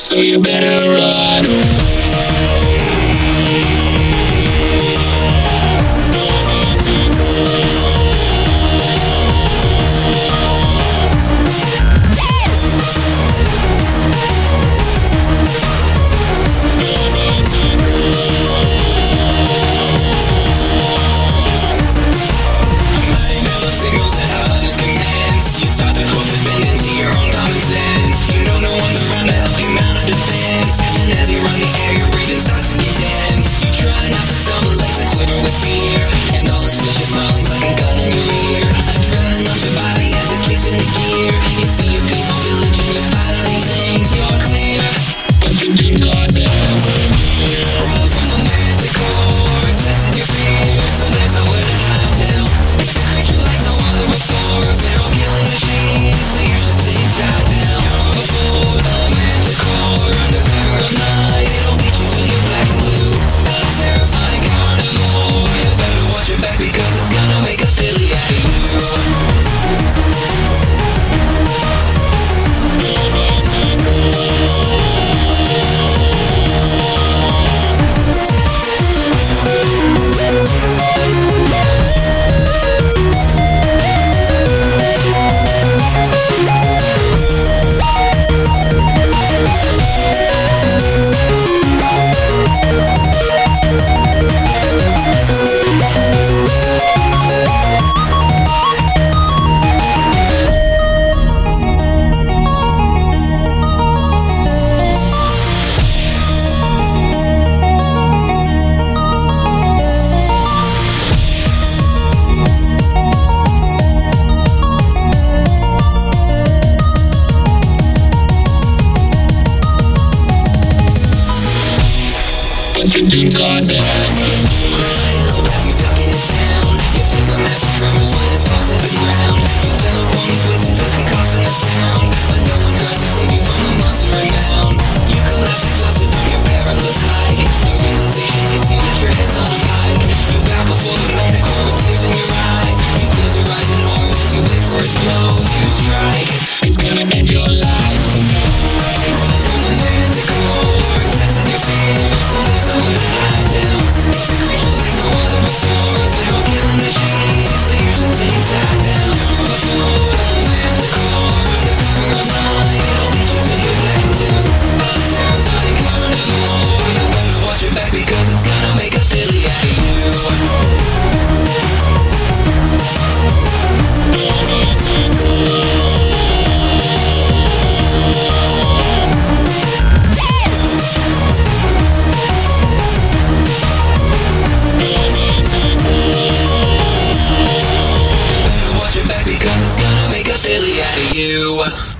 so you better run. Do God's hand. As you duck into town, you feel the massive tremors when it's falls to the ground. You feel the ponies with the cacophonous sound, but no one tries to save you from the monster around. You collapse exhausted from your perilous hike. The realization hits you that your head's on a pike. You bow before the manticore with tears in your eyes. You close your eyes in horror as you wait for its blow to strike. It's gonna end your life. It's all from the manticore, senses your fear, so there's nowhere to hide now. It's a creature like no other before. It's like a killing machine, so you should stay inside now. Before the manticore, the cover of night, it'll beat you till you're black and blue. A terrifying carnivore. You better watch your back because it's gonna make a silly out of you. Because it's gonna make a silly out of you.